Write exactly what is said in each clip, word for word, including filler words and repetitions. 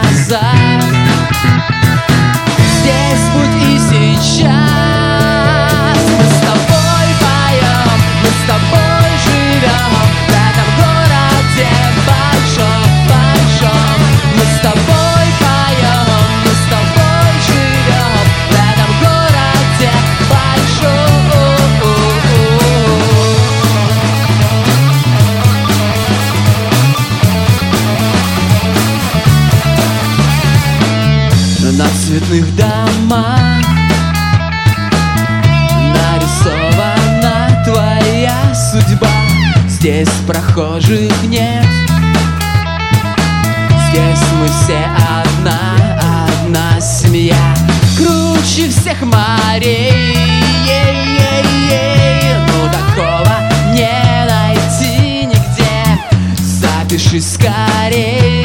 назад. Здесь будь и сейчас. Мы с тобой поем, мы с тобой живем в этом городе большом, большом. Мы с тобой поем, мы с тобой живем в этом городе большом. На цветных домах нарисована твоя судьба. Здесь прохожих нет, здесь мы все одна, одна семья. Круче всех морей, ну такого не найти нигде. Запишись скорей.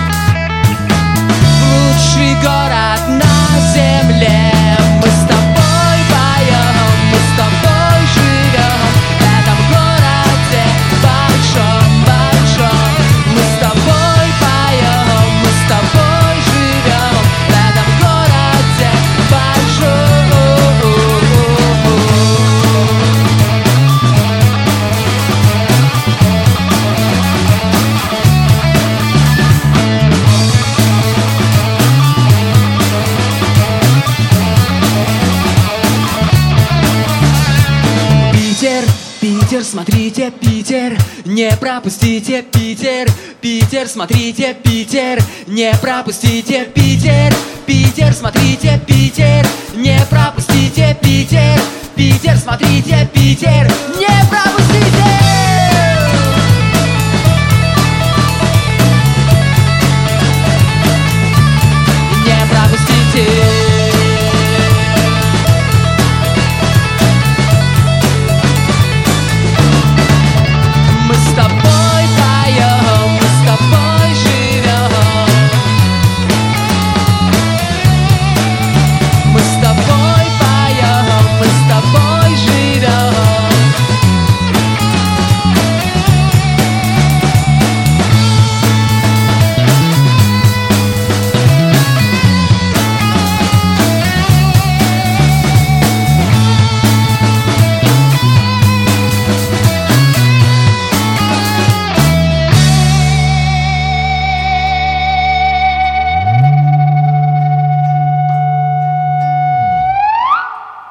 Лучший город на земле. Мы с тобой поем, мы с тобой живем в этом городе большом, большом. Мы с тобой поем, мы с тобой живем в этом городе большом. Питер, Питер, смотрите, Питер, не пропустите, Питер, Питер, смотрите, Питер, не пропустите, Питер, Питер, смотрите, Питер, не пропустите, Питер, Питер, смотрите, Питер, не пропустите.